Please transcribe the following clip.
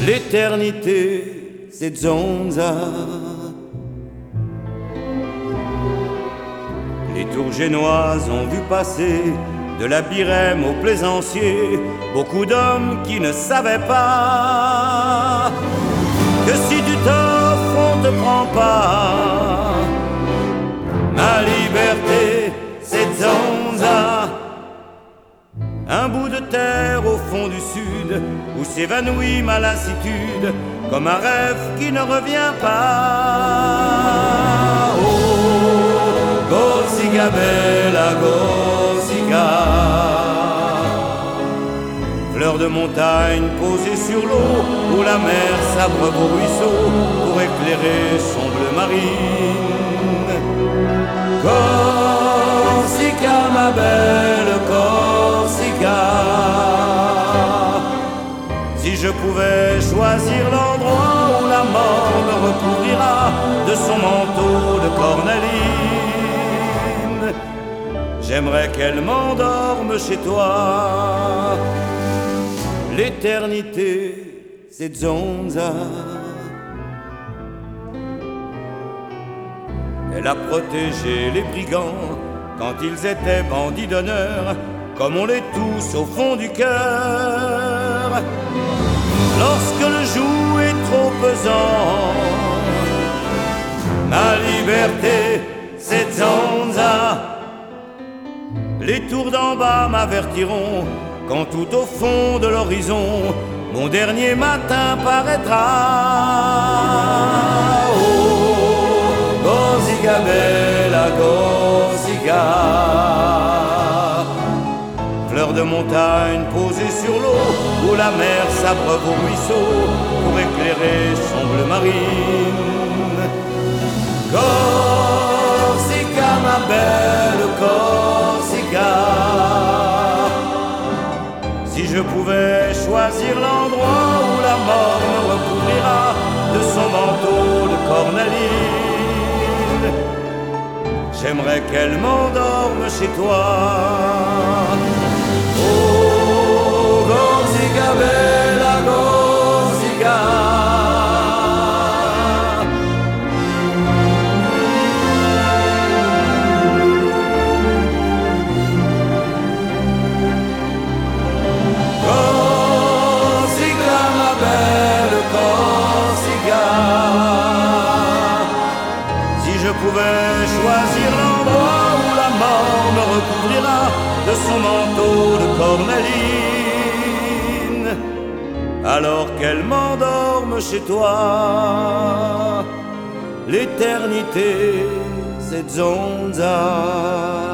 L'éternité, c'est Zonza. Les tours génoises ont vu passer de la Birème au Plaisancier beaucoup d'hommes qui ne savaient pas que si tu t'offres, on te prend pas. Ma liberté, c'est Zonza. Un bout de terre au fond du sud où s'évanouit ma lassitude comme un rêve qui ne revient pas. Oh, Corsica bella Corsica, fleur de montagne posée sur l'eau où la mer s'abreuve au ruisseau pour éclairer son bleu marine. Corsica, ma belle Corsica, si je pouvais choisir l'endroit où la mort me recouvrira de son manteau de cornaline, j'aimerais qu'elle m'endorme chez toi. L'éternité, c'est Zonza. Elle a protégé les brigands quand ils étaient bandits d'honneur, comme on l'est tous au fond du cœur. Lorsque le joug est trop pesant, ma liberté, c'est Zonza. Les tours d'en bas m'avertiront quand tout au fond de l'horizon mon dernier matin paraîtra. Oh, Corsica bella Corsica, fleur de montagne posée sur l'eau où la mer s'abreuve au ruisseau pour éclairer son bleu marine. Corsica, ma belle Corsica, si je pouvais choisir l'endroit où la mort me recouvrira de son manteau de cornaline, j'aimerais qu'elle m'endorme chez toi. Oh, Corsica bella Corsica, Corsica, ma belle Corsica, si je pouvais choisir l'endroit où la mort me recouvrira de son manteau de cornaline, alors qu'elle m'endorme chez toi. L'éternité, c'est Zonza.